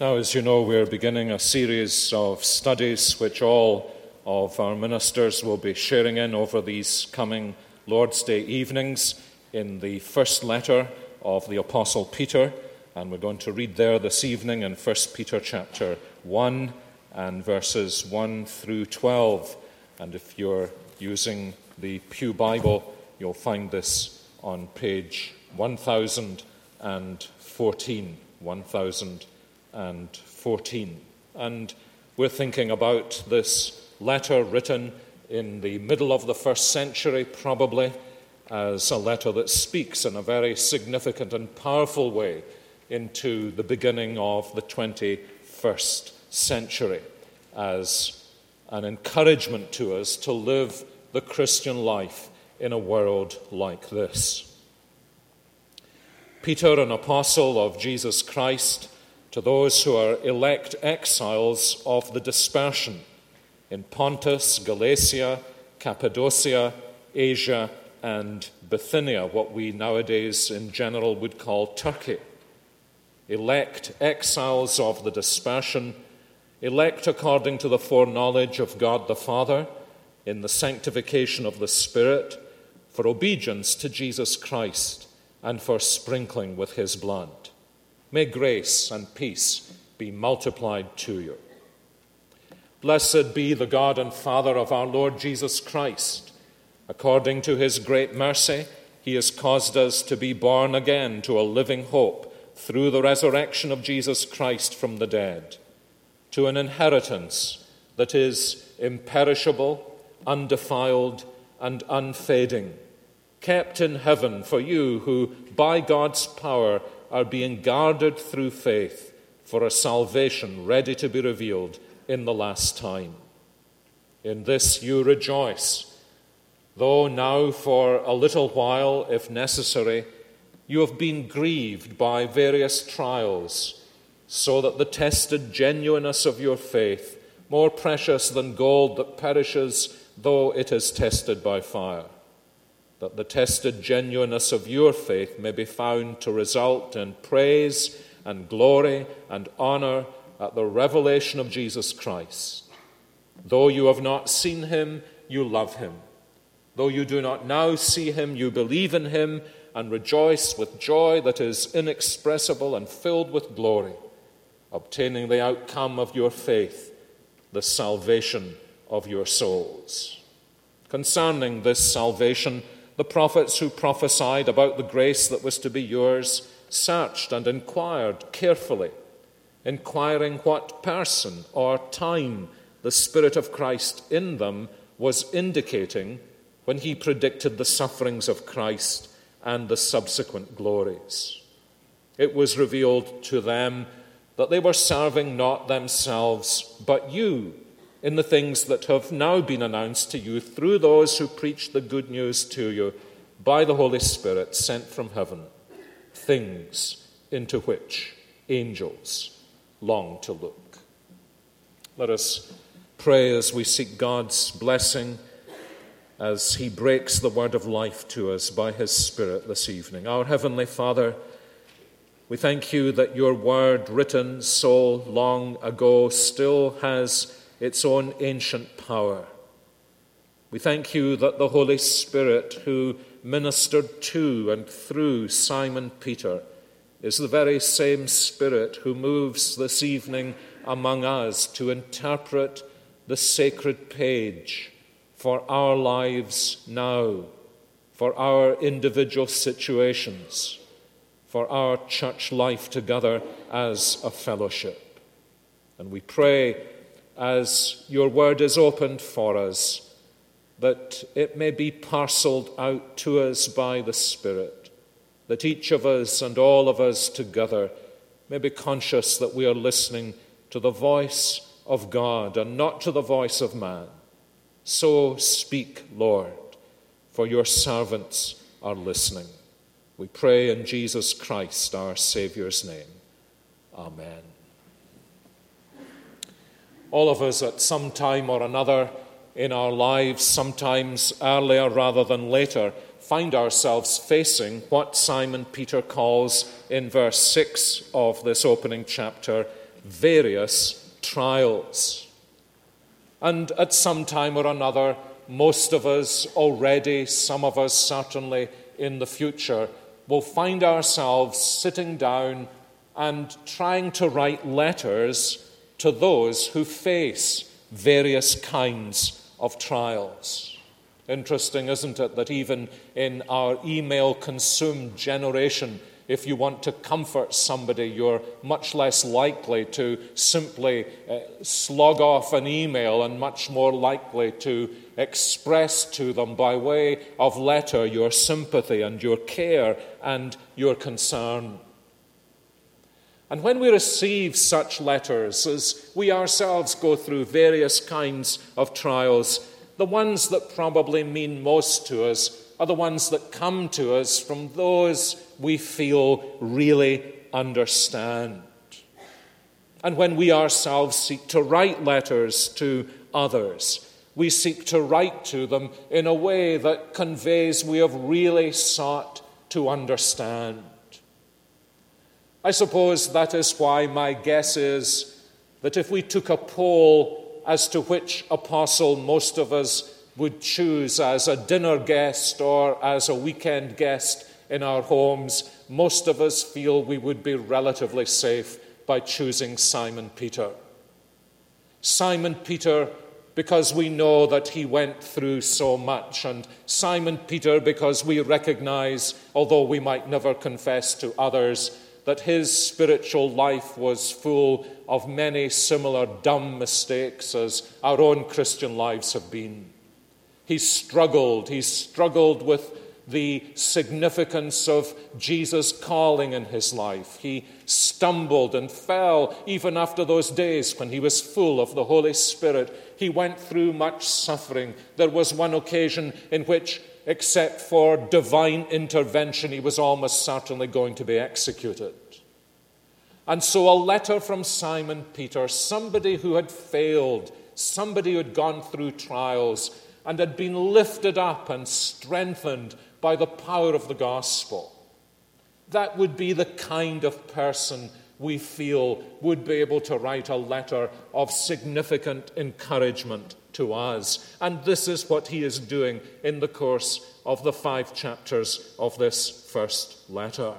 Now, as you know, we're beginning a series of studies which all of our ministers will be sharing in over these coming Lord's Day evenings in the first letter of the Apostle Peter. And we're going to read there this evening in 1 Peter chapter 1 and verses 1 through 12. And if you're using the Pew Bible, you'll find this on page 1014. 1014. And we're thinking about this letter written in the middle of the first century, probably, as a letter that speaks in a very significant and powerful way into the beginning of the 21st century, as an encouragement to us to live the Christian life in a world like this. Peter, an apostle of Jesus Christ, to those who are elect exiles of the dispersion in Pontus, Galatia, Cappadocia, Asia, and Bithynia, what we nowadays in general would call Turkey. Elect exiles of the dispersion, elect according to the foreknowledge of God the Father, in the sanctification of the Spirit, for obedience to Jesus Christ, and for sprinkling with his blood. May grace and peace be multiplied to you. Blessed be the God and Father of our Lord Jesus Christ. According to his great mercy, he has caused us to be born again to a living hope through the resurrection of Jesus Christ from the dead, to an inheritance that is imperishable, undefiled, and unfading, kept in heaven for you who, by God's power, are being guarded through faith for a salvation ready to be revealed in the last time. In this you rejoice, though now for a little while, if necessary, you have been grieved by various trials, so that the tested genuineness of your faith, more precious than gold that perishes though it is tested by fire, that the tested genuineness of your faith may be found to result in praise and glory and honor at the revelation of Jesus Christ. Though you have not seen him, you love him. Though you do not now see him, you believe in him and rejoice with joy that is inexpressible and filled with glory, obtaining the outcome of your faith, the salvation of your souls. Concerning this salvation, the prophets who prophesied about the grace that was to be yours searched and inquired carefully, inquiring what person or time the Spirit of Christ in them was indicating when he predicted the sufferings of Christ and the subsequent glories. It was revealed to them that they were serving not themselves but you in the things that have now been announced to you through those who preach the good news to you by the Holy Spirit sent from heaven, things into which angels long to look. Let us pray as we seek God's blessing as he breaks the word of life to us by his Spirit this evening. Our Heavenly Father, we thank you that your word written so long ago still has its own ancient power. We thank you that the Holy Spirit who ministered to and through Simon Peter is the very same Spirit who moves this evening among us to interpret the sacred page for our lives now, for our individual situations, for our church life together as a fellowship. And we pray, as your word is opened for us, that it may be parceled out to us by the Spirit, that each of us and all of us together may be conscious that we are listening to the voice of God and not to the voice of man. So speak, Lord, for your servants are listening. We pray in Jesus Christ, our Saviour's name. Amen. All of us at some time or another in our lives, sometimes earlier rather than later, find ourselves facing what Simon Peter calls in verse 6 of this opening chapter various trials. And at some time or another, most of us already, some of us certainly in the future, will find ourselves sitting down and trying to write letters to those who face various kinds of trials. Interesting, isn't it, that even in our email-consumed generation, if you want to comfort somebody, you're much less likely to simply slog off an email and much more likely to express to them by way of letter your sympathy and your care and your concern. And when we receive such letters, as we ourselves go through various kinds of trials, the ones that probably mean most to us are the ones that come to us from those we feel really understand. And when we ourselves seek to write letters to others, we seek to write to them in a way that conveys we have really sought to understand. I suppose that is why my guess is that if we took a poll as to which apostle most of us would choose as a dinner guest or as a weekend guest in our homes, most of us feel we would be relatively safe by choosing Simon Peter. Simon Peter, because we know that he went through so much, and Simon Peter because we recognize, although we might never confess to others, that his spiritual life was full of many similar dumb mistakes as our own Christian lives have been. He struggled with the significance of Jesus' calling in his life. He stumbled and fell even after those days when he was full of the Holy Spirit. He went through much suffering. There was one occasion in which, except for divine intervention, he was almost certainly going to be executed. And so a letter from Simon Peter, somebody who had failed, somebody who had gone through trials and had been lifted up and strengthened by the power of the gospel. That would be the kind of person we feel would be able to write a letter of significant encouragement to us. And this is what he is doing in the course of the 5 chapters of this first letter.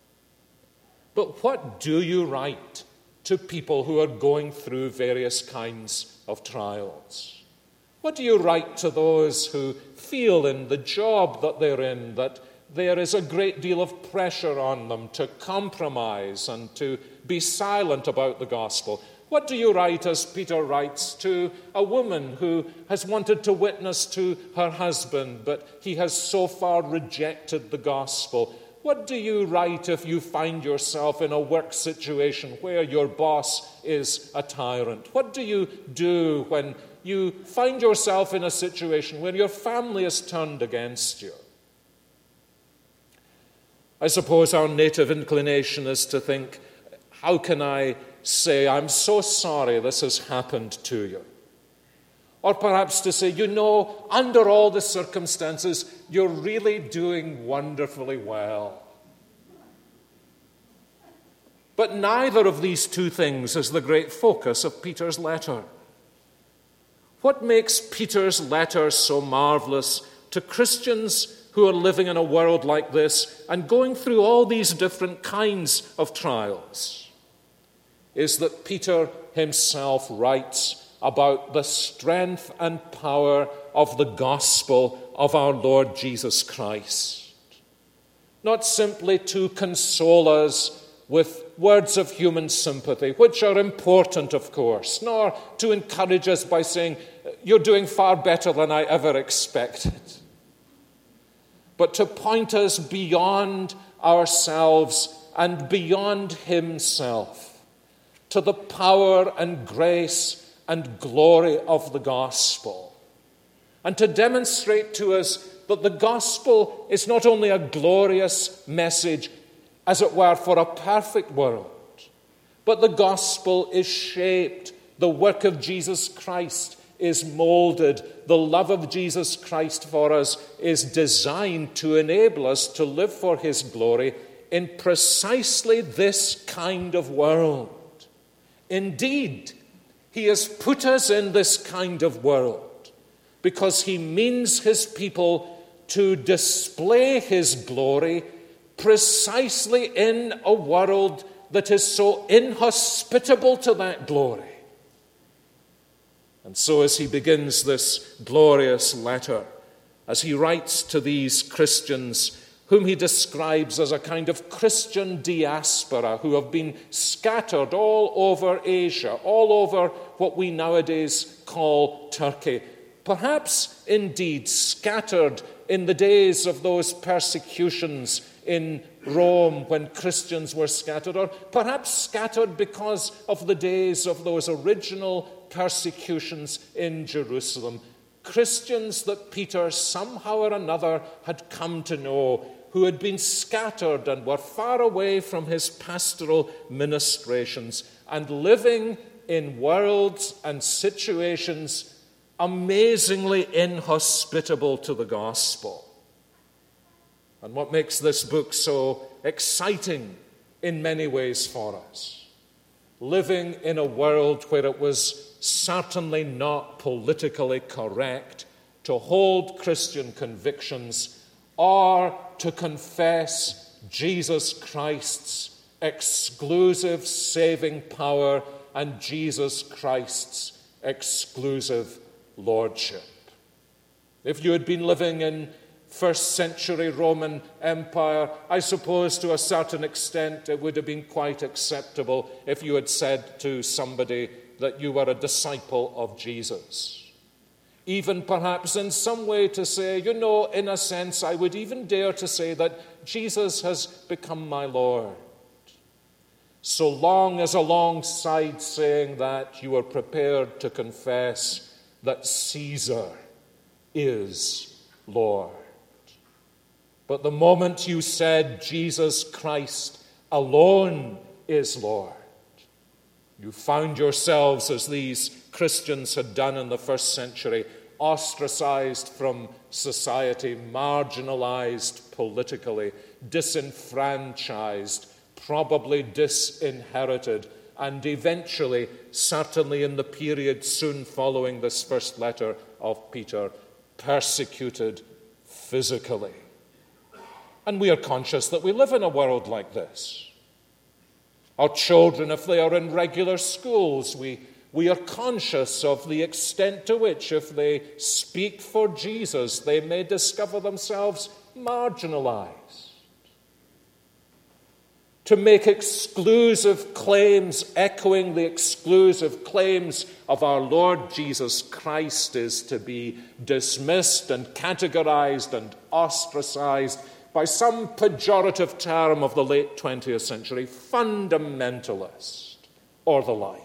But what do you write to people who are going through various kinds of trials? What do you write to those who feel in the job that they're in that there is a great deal of pressure on them to compromise and to be silent about the gospel? What do you write, as Peter writes, to a woman who has wanted to witness to her husband, but he has so far rejected the gospel? What do you write if you find yourself in a work situation where your boss is a tyrant? What do you do when you find yourself in a situation where your family is turned against you? I suppose our native inclination is to think, how can I say, I'm so sorry this has happened to you? Or perhaps to say, under all the circumstances, you're really doing wonderfully well. But neither of these two things is the great focus of Peter's letter. What makes Peter's letter so marvelous to Christians who are living in a world like this and going through all these different kinds of trials is that Peter himself writes about the strength and power of the gospel of our Lord Jesus Christ. Not simply to console us with words of human sympathy, which are important, of course, nor to encourage us by saying, you're doing far better than I ever expected, but to point us beyond ourselves and beyond himself to the power and grace and glory of the gospel, and to demonstrate to us that the gospel is not only a glorious message, as it were, for a perfect world, but the gospel is shaped, the work of Jesus Christ is molded, the love of Jesus Christ for us is designed to enable us to live for his glory in precisely this kind of world, Indeed, he has put us in this kind of world because he means his people to display his glory precisely in a world that is so inhospitable to that glory. And so as he begins this glorious letter, as he writes to these Christians whom he describes as a kind of Christian diaspora who have been scattered all over Asia, all over what we nowadays call Turkey, perhaps indeed scattered in the days of those persecutions in Rome when Christians were scattered, or perhaps scattered because of the days of those original persecutions in Jerusalem. Christians that Peter somehow or another had come to know, who had been scattered and were far away from his pastoral ministrations and living in worlds and situations amazingly inhospitable to the gospel. And what makes this book so exciting in many ways for us? Living in a world where it was certainly not politically correct to hold Christian convictions or to confess Jesus Christ's exclusive saving power and Jesus Christ's exclusive lordship. If you had been living in first century Roman Empire, I suppose to a certain extent it would have been quite acceptable if you had said to somebody that you were a disciple of Jesus. Even perhaps in some way to say, in a sense, I would even dare to say that Jesus has become my Lord. So long as alongside saying that, you are prepared to confess that Caesar is Lord. But the moment you said Jesus Christ alone is Lord, you found yourselves, as these Christians had done in the first century, ostracized from society, marginalized politically, disenfranchised, probably disinherited, and eventually, certainly in the period soon following this first letter of Peter, persecuted physically. And we are conscious that we live in a world like this. Our children, if they are in regular schools, we are conscious of the extent to which, if they speak for Jesus, they may discover themselves marginalized. To make exclusive claims, echoing the exclusive claims of our Lord Jesus Christ, is to be dismissed and categorized and ostracized by some pejorative term of the late 20th century, fundamentalist, or the like.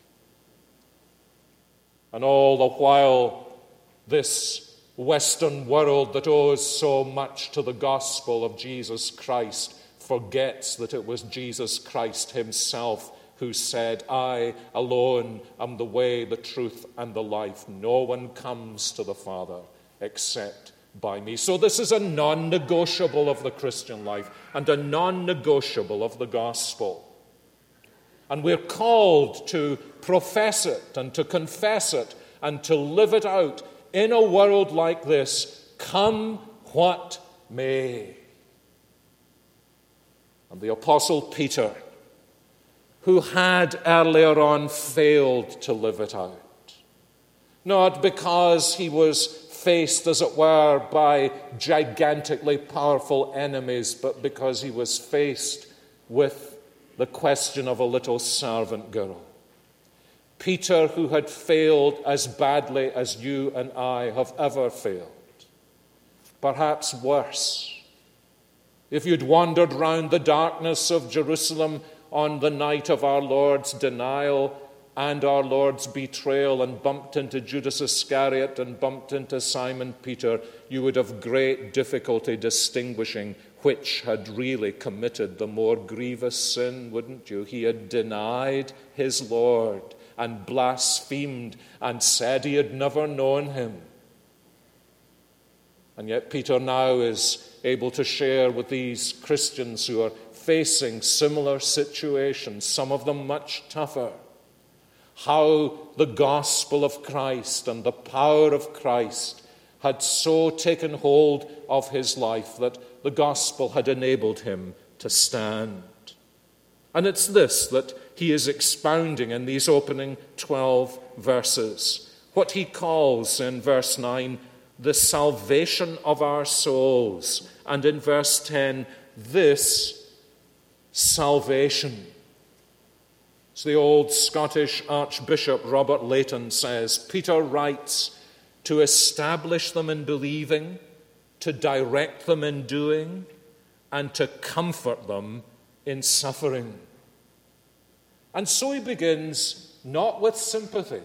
And all the while, this Western world that owes so much to the gospel of Jesus Christ forgets that it was Jesus Christ himself who said, I alone am the way, the truth, and the life. No one comes to the Father except by me. So this is a non-negotiable of the Christian life and a non-negotiable of the gospel. And we're called to profess it and to confess it and to live it out in a world like this, come what may. And the Apostle Peter, who had earlier on failed to live it out, not because he was faced, as it were, by gigantically powerful enemies, but because he was faced with the question of a little servant girl. Peter, who had failed as badly as you and I have ever failed, perhaps worse. If you'd wandered round the darkness of Jerusalem on the night of our Lord's denial and our Lord's betrayal and bumped into Judas Iscariot and bumped into Simon Peter, you would have great difficulty distinguishing which had really committed the more grievous sin, wouldn't you? He had denied his Lord and blasphemed and said he had never known him. And yet Peter now is able to share with these Christians who are facing similar situations, some of them much tougher, how the gospel of Christ and the power of Christ had so taken hold of his life that the gospel had enabled him to stand. And it's this that he is expounding in these opening 12 verses. What he calls in verse 9, the salvation of our souls. And in verse 10, this salvation. As the old Scottish Archbishop Robert Leighton says, Peter writes, to establish them in believing, to direct them in doing, and to comfort them in suffering. And so he begins not with sympathy,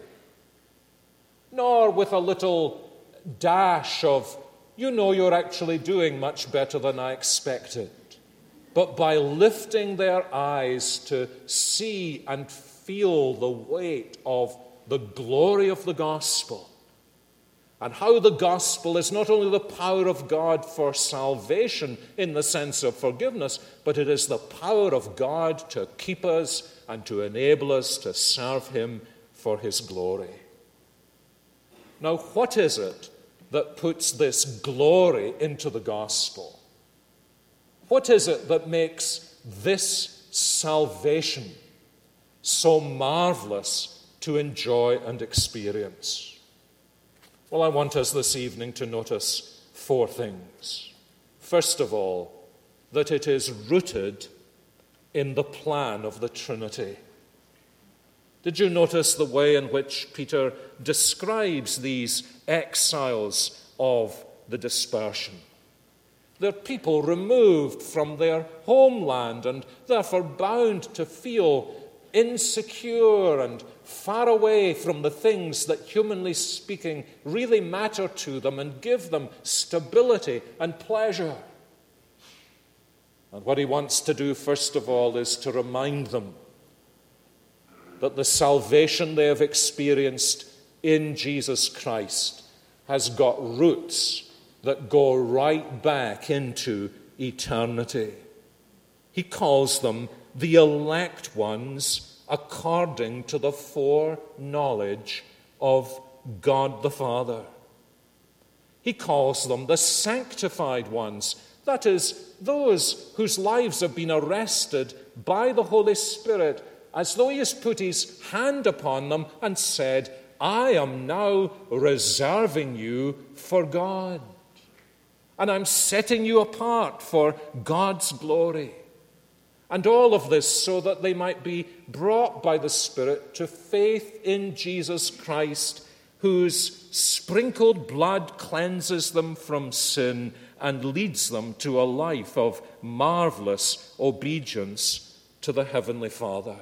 nor with a little dash of, you're actually doing much better than I expected, but by lifting their eyes to see and feel the weight of the glory of the gospel, and how the gospel is not only the power of God for salvation in the sense of forgiveness, but it is the power of God to keep us and to enable us to serve him for his glory. Now, what is it that puts this glory into the gospel? What is it that makes this salvation so marvelous to enjoy and experience? Well, I want us this evening to notice 4 things. First of all, that it is rooted in the plan of the Trinity. Did you notice the way in which Peter describes these exiles of the dispersion? They're people removed from their homeland and therefore bound to feel insecure and far away from the things that, humanly speaking, really matter to them and give them stability and pleasure. And what he wants to do, first of all, is to remind them that the salvation they have experienced in Jesus Christ has got roots that go right back into eternity. He calls them the elect ones according to the foreknowledge of God the Father. He calls them the sanctified ones, that is, those whose lives have been arrested by the Holy Spirit, as though he has put his hand upon them and said, I am now reserving you for God, and I'm setting you apart for God's glory. And all of this so that they might be brought by the Spirit to faith in Jesus Christ, whose sprinkled blood cleanses them from sin and leads them to a life of marvelous obedience to the Heavenly Father.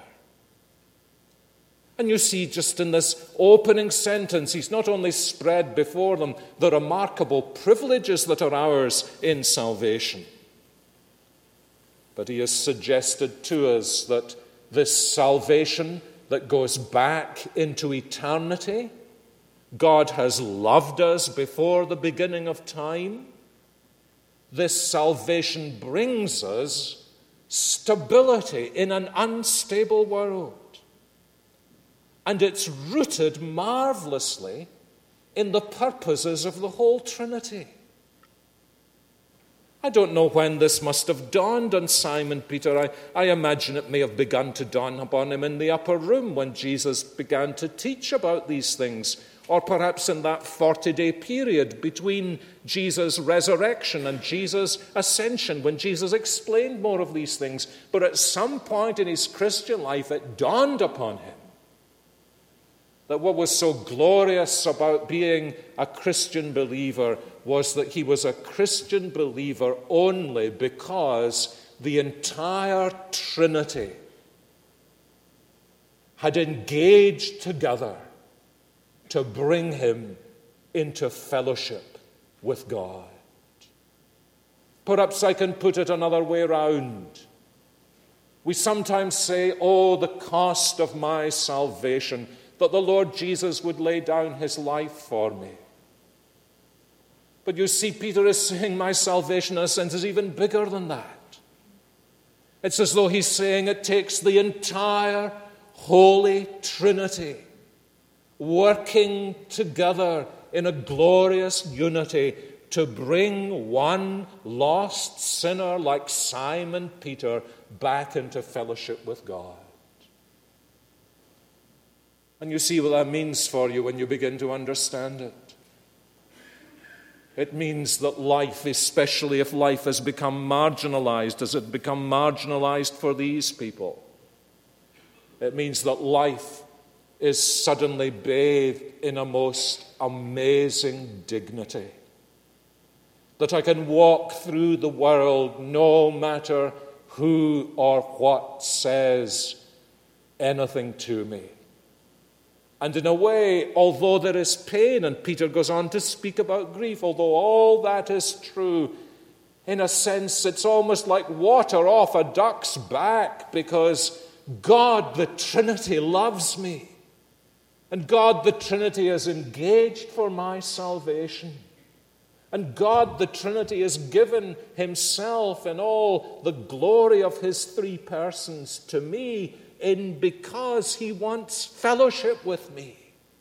And you see, just in this opening sentence, he's not only spread before them the remarkable privileges that are ours in salvation, but he has suggested to us that this salvation that goes back into eternity, God has loved us before the beginning of time. This salvation brings us stability in an unstable world. And it's rooted marvelously in the purposes of the whole Trinity. I don't know when this must have dawned on Simon Peter. I imagine it may have begun to dawn upon him in the upper room when Jesus began to teach about these things, or perhaps in that 40-day period between Jesus' resurrection and Jesus' ascension, when Jesus explained more of these things. But at some point in his Christian life, it dawned upon him that what was so glorious about being a Christian believer was that he was a Christian believer only because the entire Trinity had engaged together to bring him into fellowship with God. Perhaps I can put it another way around. We sometimes say, oh, the cost of my salvation, that the Lord Jesus would lay down his life for me. But you see, Peter is saying my salvation, in a sense, is even bigger than that. It's as though he's saying it takes the entire Holy Trinity, working together in a glorious unity to bring one lost sinner like Simon Peter back into fellowship with God. And you see what that means for you when you begin to understand it. It means that life, especially if life has become marginalized, as it become marginalized for these people, it means that life is suddenly bathed in a most amazing dignity. That I can walk through the world no matter who or what says anything to me. And in a way, although there is pain, and Peter goes on to speak about grief, although all that is true, in a sense it's almost like water off a duck's back, because God the Trinity loves me. And God the Trinity is engaged for my salvation. And God the Trinity has given himself in all the glory of his three persons to me because he wants fellowship with me.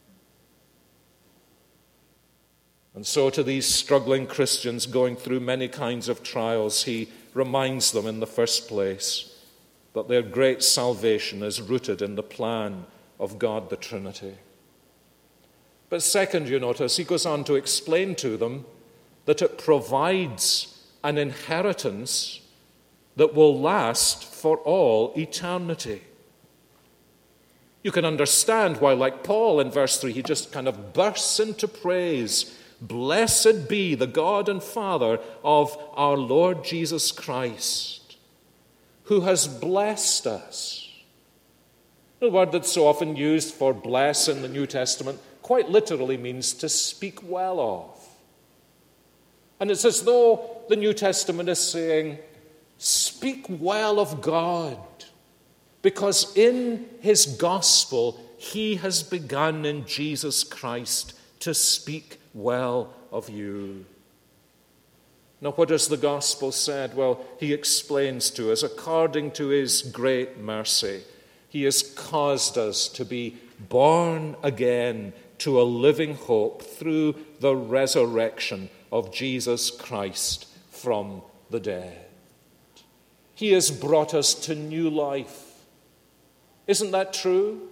And so to these struggling Christians going through many kinds of trials, he reminds them in the first place that their great salvation is rooted in the plan of God the Trinity. But second, you notice, he goes on to explain to them that it provides an inheritance that will last for all eternity. You can understand why, like Paul in verse 3, he just kind of bursts into praise. Blessed be the God and Father of our Lord Jesus Christ, who has blessed us. The word that's so often used for bless in the New Testament quite literally means to speak well of. And it's as though the New Testament is saying, speak well of God, because in his gospel, he has begun in Jesus Christ to speak well of you. Now, what has the gospel said? Well, he explains to us, according to his great mercy, he has caused us to be born again to a living hope through the resurrection of Jesus Christ from the dead. He has brought us to new life. Isn't that true?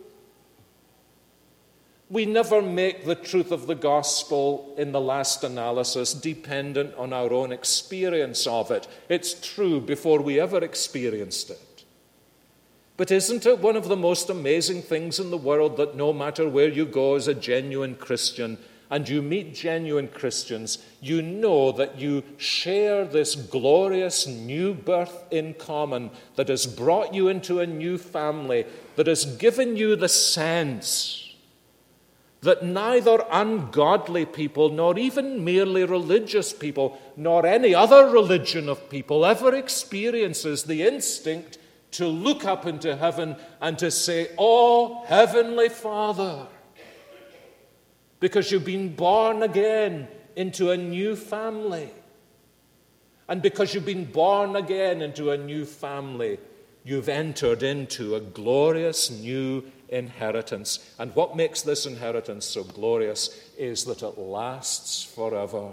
We never make the truth of the gospel in the last analysis dependent on our own experience of it. It's true before we ever experienced it. But isn't it one of the most amazing things in the world that no matter where you go as a genuine Christian and you meet genuine Christians, you know that you share this glorious new birth in common that has brought you into a new family, that has given you the sense that neither ungodly people, nor even merely religious people, nor any other religion of people ever experiences the instinct to look up into heaven and to say, "Oh, Heavenly Father," because you've been born again into a new family. And because you've been born again into a new family, you've entered into a glorious new inheritance. And what makes this inheritance so glorious is that it lasts forever.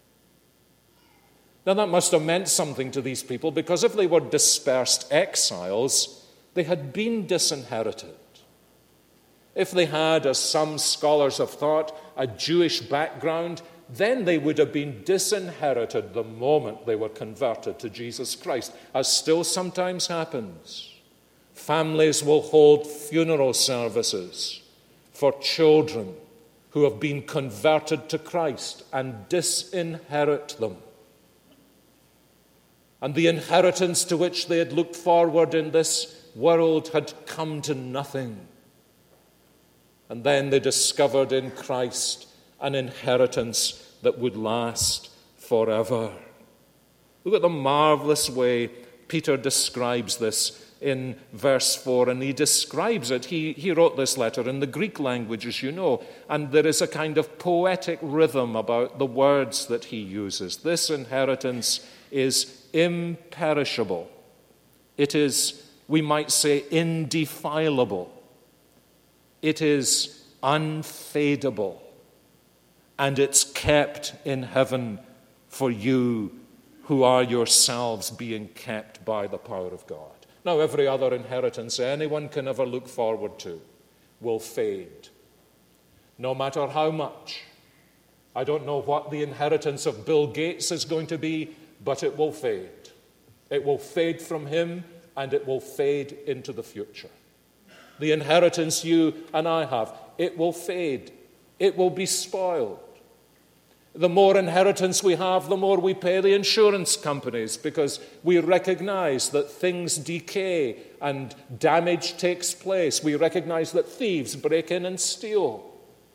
Now, that must have meant something to these people, because if they were dispersed exiles, they had been disinherited. If they had, as some scholars have thought, a Jewish background, then they would have been disinherited the moment they were converted to Jesus Christ, as still sometimes happens. Families will hold funeral services for children who have been converted to Christ and disinherit them. And the inheritance to which they had looked forward in this world had come to nothing. And then they discovered in Christ an inheritance that would last forever. Look at the marvelous way Peter describes this in verse 4, and he describes it. He wrote this letter in the Greek language, as you know, and there is a kind of poetic rhythm about the words that he uses. This inheritance is imperishable. It is, we might say, indefilable. It is unfadable, and it's kept in heaven for you who are yourselves being kept by the power of God. Now, every other inheritance anyone can ever look forward to will fade, no matter how much. I don't know what the inheritance of Bill Gates is going to be, but it will fade. It will fade from him, and it will fade into the future. The inheritance you and I have, it will fade. It will be spoiled. The more inheritance we have, the more we pay the insurance companies, because we recognize that things decay and damage takes place. We recognize that thieves break in and steal.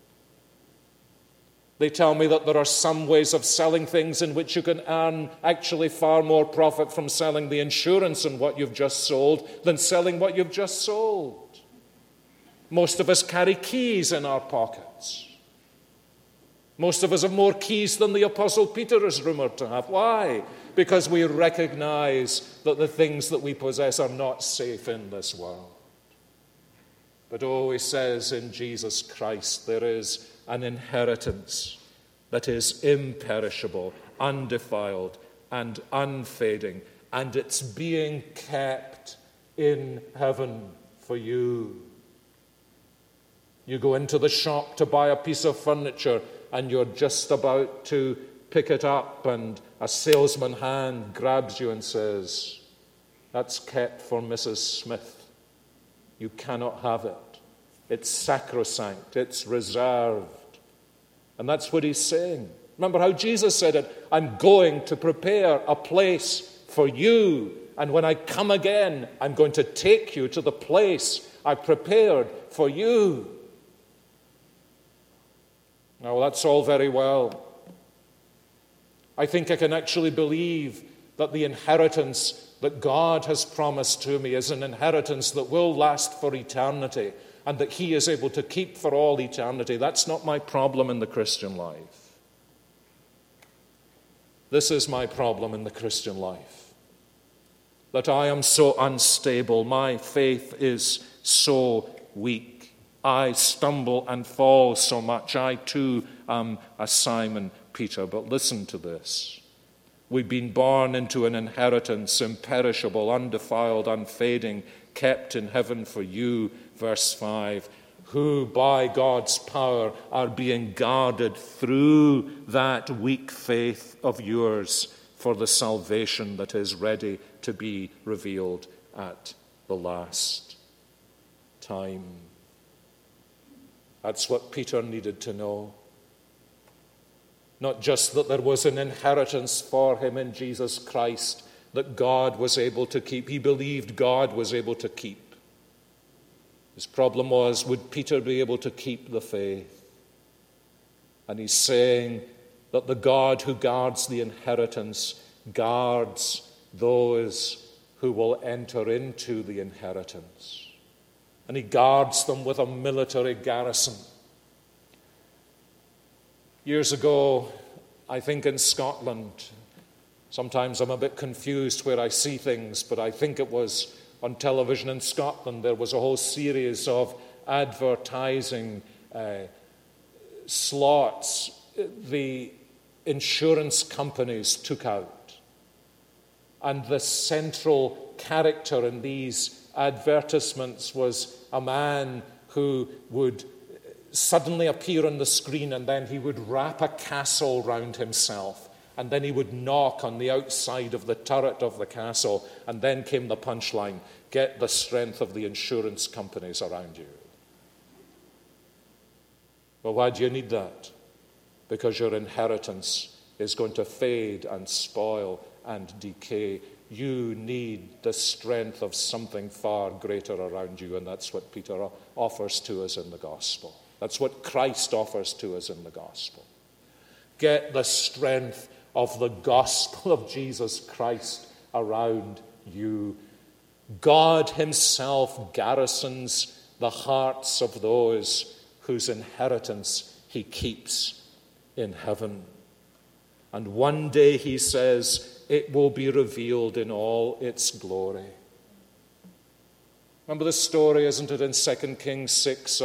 They tell me that there are some ways of selling things in which you can earn actually far more profit from selling the insurance on what you've just sold than selling what you've just sold. Most of us carry keys in our pockets. Most of us have more keys than the Apostle Peter is rumored to have. Why? Because we recognize that the things that we possess are not safe in this world. But he says in Jesus Christ there is an inheritance that is imperishable, undefiled, and unfading, and it's being kept in heaven for you. You go into the shop to buy a piece of furniture, and you're just about to pick it up, and a salesman hand grabs you and says, "That's kept for Mrs. Smith. You cannot have it. It's sacrosanct. It's reserved." And that's what he's saying. Remember how Jesus said it, "I'm going to prepare a place for you, and when I come again, I'm going to take you to the place I prepared for you." Now, that's all very well. I think I can actually believe that the inheritance that God has promised to me is an inheritance that will last for eternity and that he is able to keep for all eternity. That's not my problem in the Christian life. This is my problem in the Christian life, that I am so unstable. My faith is so weak. I stumble and fall so much. I too am a Simon Peter. But listen to this. We've been born into an inheritance, imperishable, undefiled, unfading, kept in heaven for you, verse 5, who by God's power are being guarded through that weak faith of yours for the salvation that is ready to be revealed at the last time. That's what Peter needed to know. Not just that there was an inheritance for him in Jesus Christ that God was able to keep. He believed God was able to keep. His problem was, would Peter be able to keep the faith? And he's saying that the God who guards the inheritance guards those who will enter into the inheritance. And he guards them with a military garrison. Years ago, I think in Scotland, sometimes I'm a bit confused where I see things, but I think it was on television in Scotland, there was a whole series of advertising slots the insurance companies took out. And the central character in these advertisements was a man who would suddenly appear on the screen, and then he would wrap a castle round himself, and then he would knock on the outside of the turret of the castle, and then came the punchline: get the strength of the insurance companies around you. Well, why do you need that? Because your inheritance is going to fade and spoil and decay. You need the strength of something far greater around you, and that's what Peter offers to us in the gospel. That's what Christ offers to us in the gospel. Get the strength of the gospel of Jesus Christ around you. God himself garrisons the hearts of those whose inheritance he keeps in heaven. And one day, he says, it will be revealed in all its glory. Remember the story, isn't it, in 2 Kings 6 of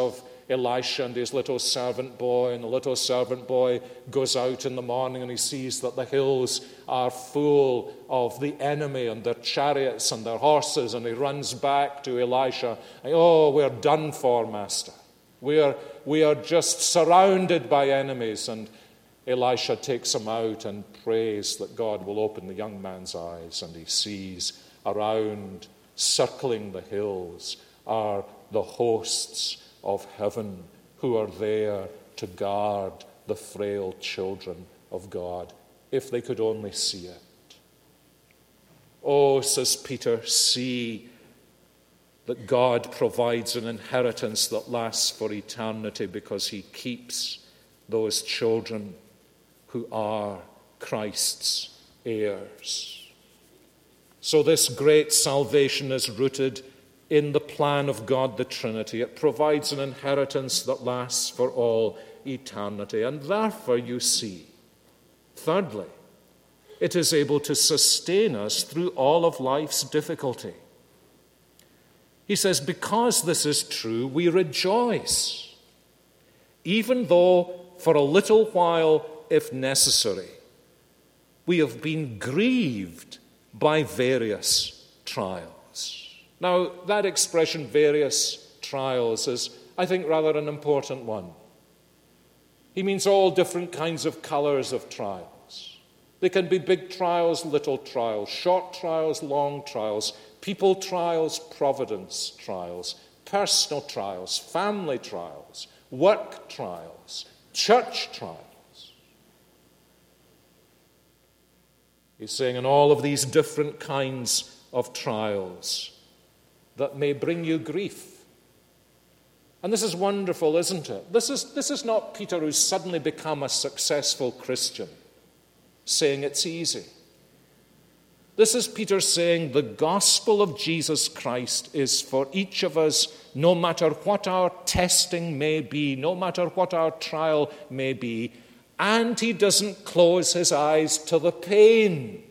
Elisha and his little servant boy, and the little servant boy goes out in the morning and he sees that the hills are full of the enemy and their chariots and their horses, and he runs back to Elisha. Oh, we're done for, Master. We are just surrounded by enemies. And Elisha takes him out and prays that God will open the young man's eyes, and he sees around, circling the hills, are the hosts of heaven who are there to guard the frail children of God, if they could only see it. Oh, says Peter, see that God provides an inheritance that lasts for eternity because he keeps those children who are Christ's heirs. So this great salvation is rooted in the plan of God the Trinity. It provides an inheritance that lasts for all eternity. And therefore, you see, thirdly, it is able to sustain us through all of life's difficulty. He says, because this is true, we rejoice, even though for a little while, if necessary, we have been grieved by various trials. Now, that expression, various trials, is, I think, rather an important one. He means all different kinds of colors of trials. They can be big trials, little trials, short trials, long trials, people trials, providence trials, personal trials, family trials, work trials, church trials. He's saying in all of these different kinds of trials that may bring you grief. And this is wonderful, isn't it? This is not Peter who's suddenly become a successful Christian saying it's easy. This is Peter saying the gospel of Jesus Christ is for each of us, no matter what our testing may be, no matter what our trial may be, and he doesn't close his eyes to the pain.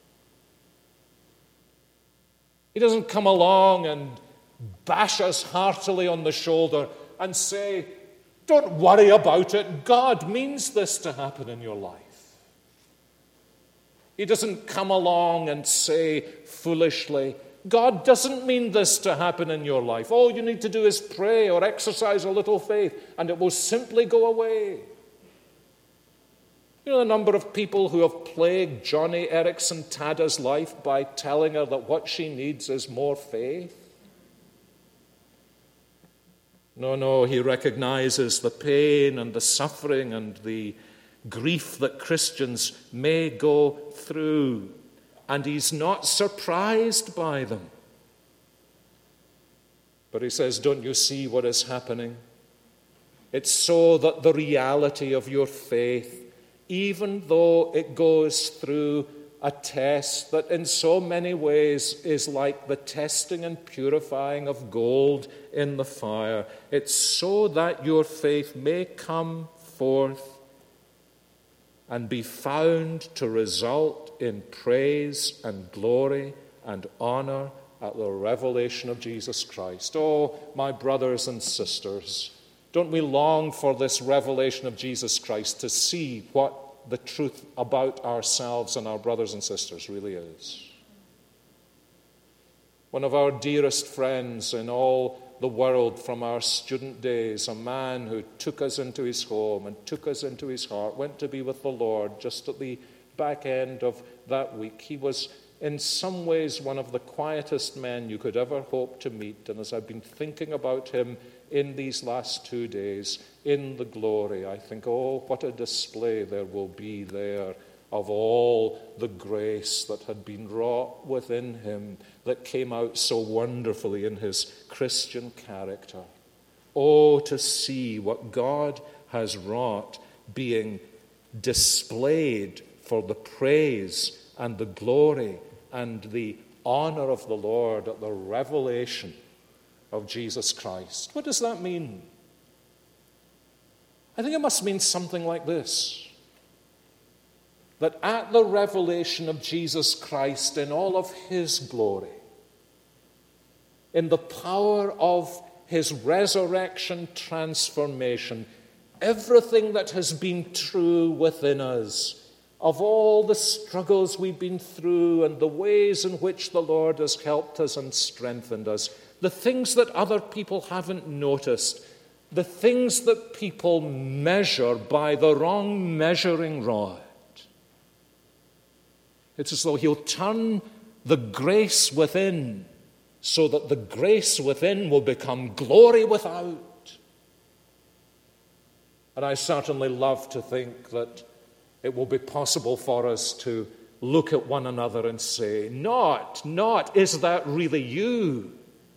He doesn't come along and bash us heartily on the shoulder and say, don't worry about it, God means this to happen in your life. He doesn't come along and say foolishly, God doesn't mean this to happen in your life. All you need to do is pray or exercise a little faith, and it will simply go away. You know the number of people who have plagued Johnny Erickson Tada's life by telling her that what she needs is more faith? No, he recognizes the pain and the suffering and the grief that Christians may go through, and he's not surprised by them. But he says, don't you see what is happening? It's so that the reality of your faith, even though it goes through a test that in so many ways is like the testing and purifying of gold in the fire, it's so that your faith may come forth and be found to result in praise and glory and honor at the revelation of Jesus Christ. Oh, my brothers and sisters, don't we long for this revelation of Jesus Christ to see what the truth about ourselves and our brothers and sisters really is? One of our dearest friends in all the world from our student days, a man who took us into his home and took us into his heart, went to be with the Lord just at the back end of that week. He was in some ways one of the quietest men you could ever hope to meet. And as I've been thinking about him in these last 2 days, in the glory, I think, oh, what a display there will be there of all the grace that had been wrought within him, that came out so wonderfully in his Christian character. Oh, to see what God has wrought being displayed for the praise and the glory and the honor of the Lord at the revelation of Jesus Christ. What does that mean? I think it must mean something like this: that at the revelation of Jesus Christ in all of his glory, in the power of his resurrection transformation, everything that has been true within us, of all the struggles we've been through and the ways in which the Lord has helped us and strengthened us, the things that other people haven't noticed, the things that people measure by the wrong measuring rod. It's as though he'll turn the grace within so that the grace within will become glory without. And I certainly love to think that it will be possible for us to look at one another and say, not, is that really you?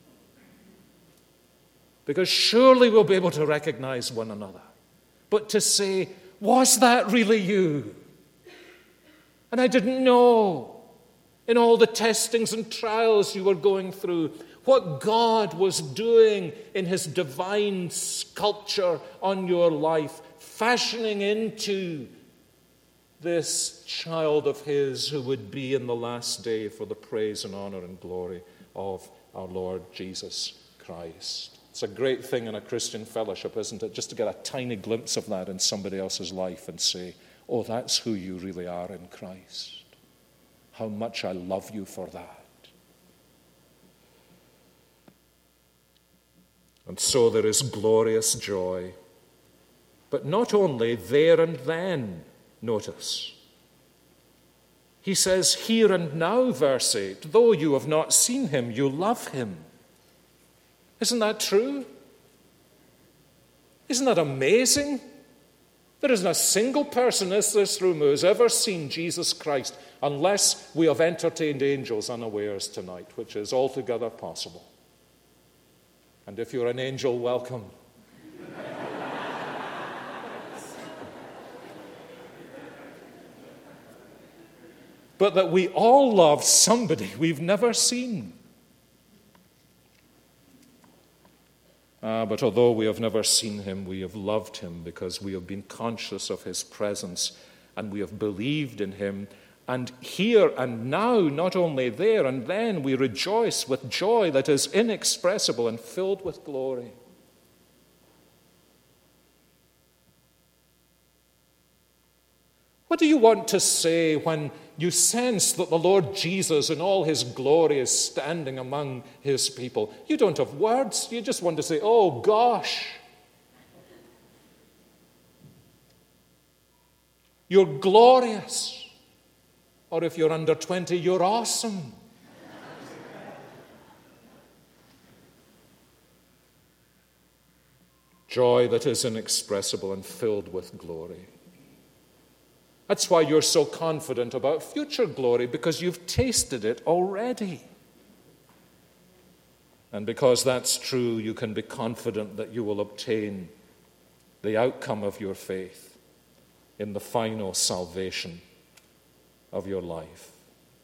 Because surely we'll be able to recognize one another. But to say, was that really you? And I didn't know, in all the testings and trials you were going through, what God was doing in his divine sculpture on your life, fashioning into this child of his who would be in the last day for the praise and honor and glory of our Lord Jesus Christ. It's a great thing in a Christian fellowship, isn't it? Just to get a tiny glimpse of that in somebody else's life and say, oh, that's who you really are in Christ. How much I love you for that. And so there is glorious joy. But not only there and then, notice. He says, here and now, verse 8, though you have not seen him, you love him. Isn't that true? Isn't that amazing? There isn't a single person in this room who has ever seen Jesus Christ unless we have entertained angels unawares tonight, which is altogether possible. And if you're an angel, welcome. But that we all love somebody we've never seen. But although we have never seen him, we have loved him because we have been conscious of his presence and we have believed in him. And here and now, not only there and then, we rejoice with joy that is inexpressible and filled with glory. What do you want to say when you sense that the Lord Jesus in all his glory is standing among his people? You don't have words. You just want to say, oh gosh. You're glorious. Or if you're under 20, you're awesome. Joy that is inexpressible and filled with glory. That's why you're so confident about future glory, because you've tasted it already. And because that's true, you can be confident that you will obtain the outcome of your faith in the final salvation of your life.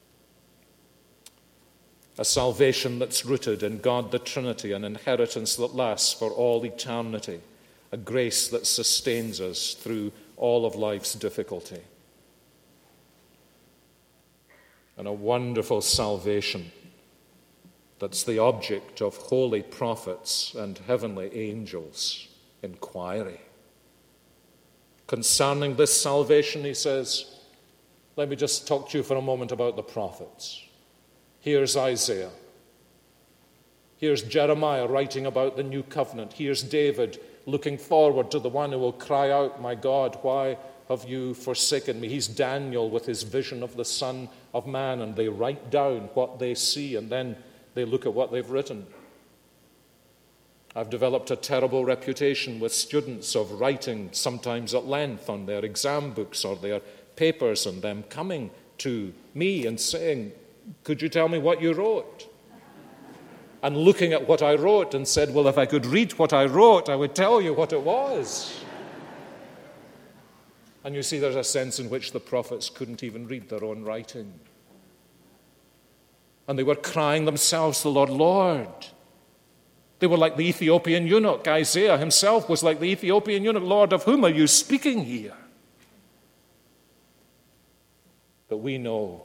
A salvation that's rooted in God the Trinity, an inheritance that lasts for all eternity, a grace that sustains us through all of life's difficulty. And a wonderful salvation that's the object of holy prophets and heavenly angels' inquiry. Concerning this salvation, he says, let me just talk to you for a moment about the prophets. Here's Isaiah. Here's Jeremiah writing about the new covenant. Here's David looking forward to the one who will cry out, my God, why have you forsaken me? He's Daniel with his vision of the Son of Man, and they write down what they see, and then they look at what they've written. I've developed a terrible reputation with students of writing sometimes at length on their exam books or their papers, and them coming to me and saying, could you tell me what you wrote? And looking at what I wrote and said, well, if I could read what I wrote, I would tell you what it was. And you see, there's a sense in which the prophets couldn't even read their own writing. And they were crying themselves to the Lord, Lord. They were like the Ethiopian eunuch. Isaiah himself was like the Ethiopian eunuch. Lord, of whom are you speaking here? But we know.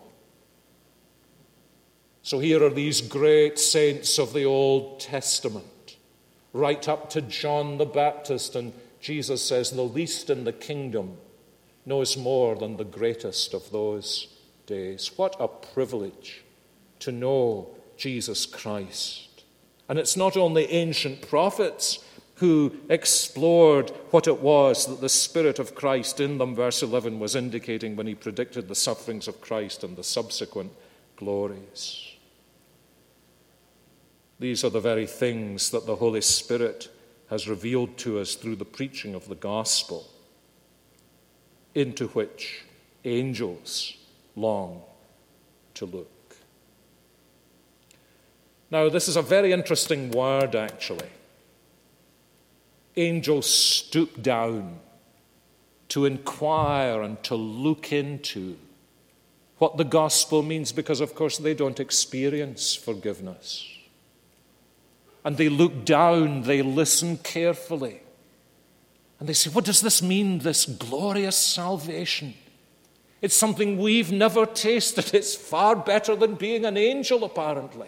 So here are these great saints of the Old Testament right up to John the Baptist. And Jesus says, the least in the kingdom knows more than the greatest of those days. What a privilege to know Jesus Christ. And it's not only ancient prophets who explored what it was that the Spirit of Christ in them, verse 11, was indicating when he predicted the sufferings of Christ and the subsequent glories. These are the very things that the Holy Spirit has revealed to us through the preaching of the gospel, into which angels long to look. Now, this is a very interesting word, actually. Angels stoop down to inquire and to look into what the gospel means, because, of course, they don't experience forgiveness. And they look down, they listen carefully, and they say, what does this mean, this glorious salvation? It's something we've never tasted. It's far better than being an angel, apparently.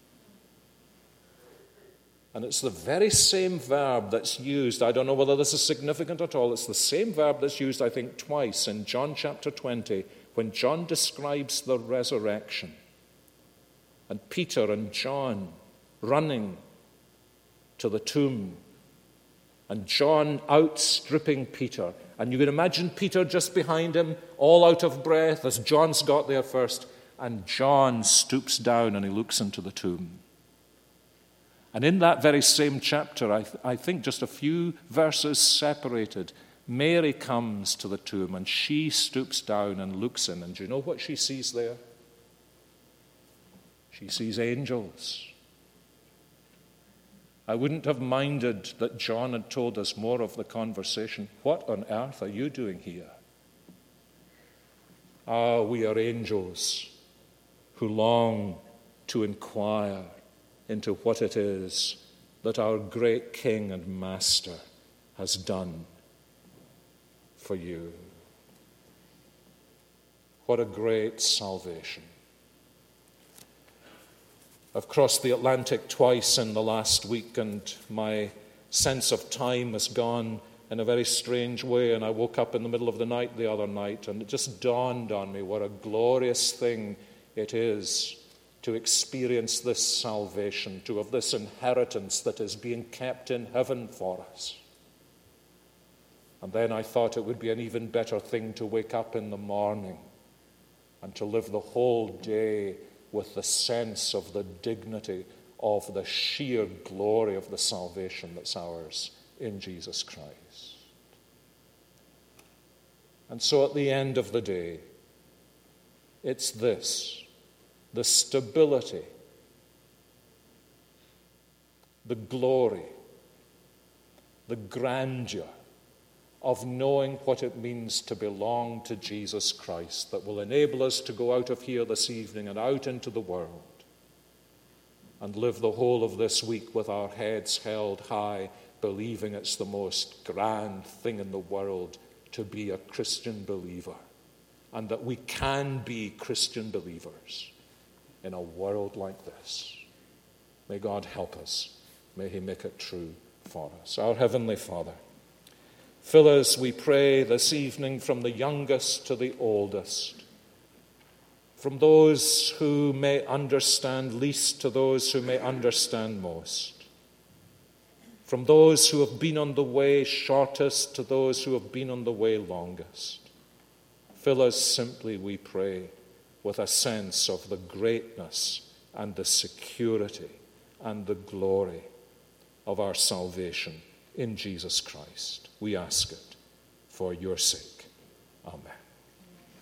And it's the very same verb that's used. I don't know whether this is significant at all. It's the same verb that's used, I think, twice in John chapter 20, when John describes the resurrection. And Peter and John running to the tomb, and John outstripping Peter. And you can imagine Peter just behind him, all out of breath, as John's got there first. And John stoops down and he looks into the tomb. And in that very same chapter, I think just a few verses separated, Mary comes to the tomb and she stoops down and looks in. And do you know what she sees there? She sees angels. I wouldn't have minded that John had told us more of the conversation. What on earth are you doing here? Ah, we are angels who long to inquire into what it is that our great King and Master has done for you. What a great salvation. I've crossed the Atlantic twice in the last week, and my sense of time has gone in a very strange way. And I woke up in the middle of the night the other night, and it just dawned on me what a glorious thing it is to experience this salvation, to have this inheritance that is being kept in heaven for us. And then I thought it would be an even better thing to wake up in the morning and to live the whole day with the sense of the dignity of the sheer glory of the salvation that's ours in Jesus Christ. And so at the end of the day, it's this: the stability, the glory, the grandeur of knowing what it means to belong to Jesus Christ that will enable us to go out of here this evening and out into the world and live the whole of this week with our heads held high, believing it's the most grand thing in the world to be a Christian believer, and that we can be Christian believers in a world like this. May God help us. May he make it true for us. Our Heavenly Father, fill us, we pray, this evening from the youngest to the oldest, from those who may understand least to those who may understand most, from those who have been on the way shortest to those who have been on the way longest. Fill us simply, we pray, with a sense of the greatness and the security and the glory of our salvation in Jesus Christ. We ask it for your sake. Amen.